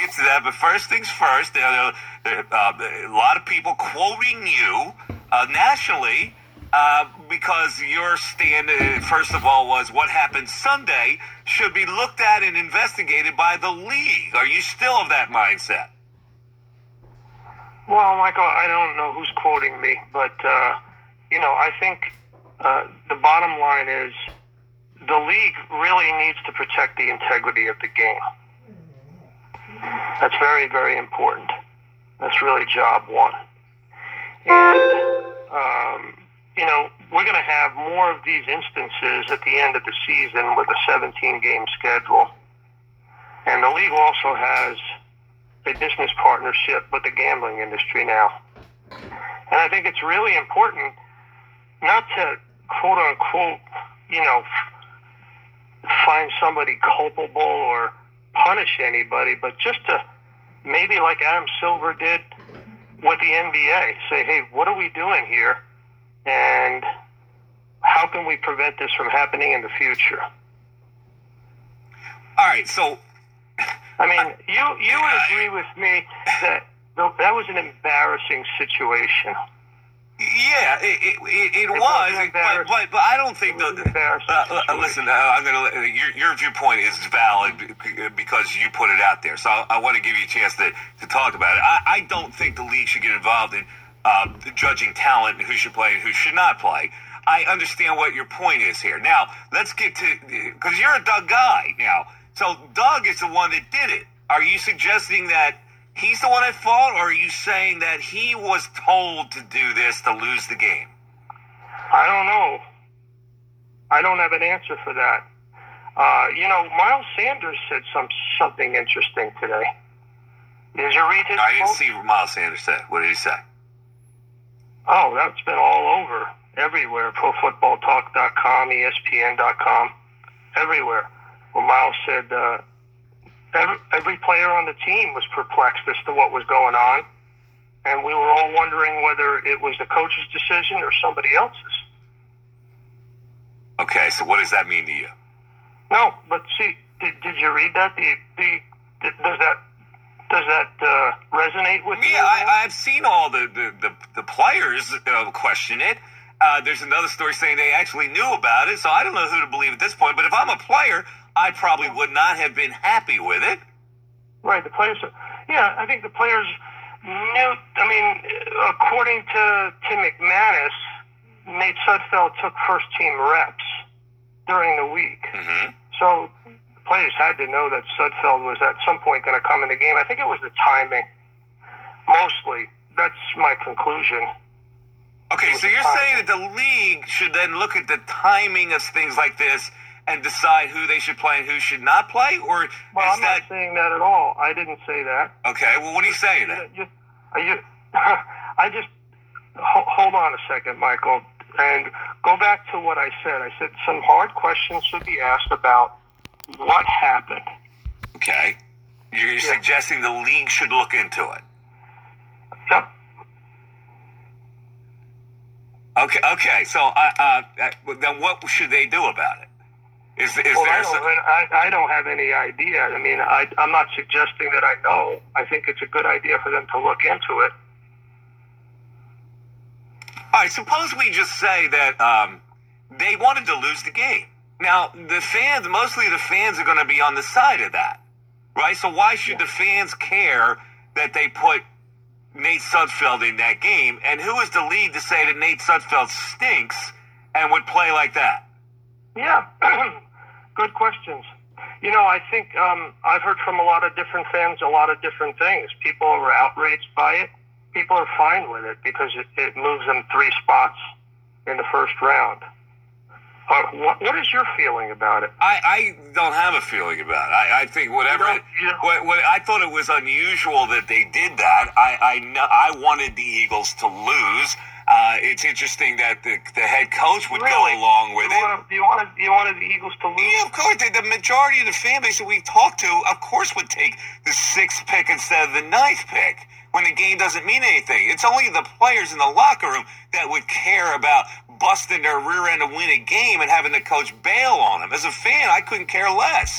get to that, but first things first, there are a lot of people quoting you nationally because your stand, first of all, was what happened Sunday should be looked at and investigated by the league. Are you still of that mindset? Well, Michael, I don't know who's quoting me, but, I think the bottom line is the league really needs to protect the integrity of the game. That's very, very important. That's really job one. And, we're going to have more of these instances at the end of the season with a 17-game schedule. And the league also has a business partnership with the gambling industry now. And I think it's really important not to, quote unquote, find somebody culpable or punish anybody, but just to maybe like Adam Silver did with the NBA, say, hey, what are we doing here? And how can we prevent this from happening in the future? All right, so I mean, you would agree with me that that was an embarrassing situation. Yeah, it was, but I don't think listen, I'm gonna your viewpoint is valid because you put it out there. So I want to give you a chance to talk about it. I don't think the league should get involved in judging talent and who should play and who should not play. I understand what your point is here. Now let's get to, because you're a Doug guy now. So Doug is the one that did it. Are you suggesting that he's the one at fault, or are you saying that he was told to do this to lose the game? I don't know. I don't have an answer for that. Miles Sanders said something interesting today. Did you read his quote? I didn't see what Miles Sanders said. What did he say? Oh, that's been all over, everywhere. ProFootballTalk.com, ESPN.com, everywhere. Well, Miles said every player on the team was perplexed as to what was going on, and we were all wondering whether it was the coach's decision or somebody else's. Okay, so what does that mean to you? No, but see, did you read that? Does that resonate with you? Yeah, I've seen all the players question it. There's another story saying they actually knew about it, so I don't know who to believe at this point. But if I'm a player, I probably would not have been happy with it. Right, the players. Yeah, I think the players knew. I mean, according to Tim McManus, Nate Sudfeld took first-team reps during the week. Mm-hmm. So the players had to know that Sudfeld was at some point going to come in the game. I think it was the timing, mostly. That's my conclusion. Okay, so you're saying that the league should then look at the timing of things like this and decide who they should play and who should not play? Or I'm not saying that at all. I didn't say that. Okay, well, what are you saying then? I just... Hold on a second, Michael, and go back to what I said. I said some hard questions should be asked about what happened. Okay. You're suggesting the league should look into it. Yep. Okay. So then what should they do about it? I don't have any idea. I mean, I'm not suggesting that I know. I think it's a good idea for them to look into it. All right, suppose we just say that they wanted to lose the game. Now, the fans, mostly the fans are going to be on the side of that, right? So why should the fans care that they put Nate Sudfeld in that game? And who is the league to say that Nate Sudfeld stinks and would play like that? Yeah, good questions. I think I've heard from a lot of different fans a lot of different things. People are outraged by it. People are fine with it because it moves them 3 spots in the first round. What is your feeling about it? I don't have a feeling about it. I think whatever. I thought it was unusual that they did that. I wanted the Eagles to lose. It's interesting that the head coach would go along with it. You wanted the Eagles to lose? Yeah, of course. The majority of the fan base that we've talked to, of course, would take the 6th pick instead of the 9th pick when the game doesn't mean anything. It's only the players in the locker room that would care about busting their rear end to win a game and having the coach bail on them. As a fan, I couldn't care less.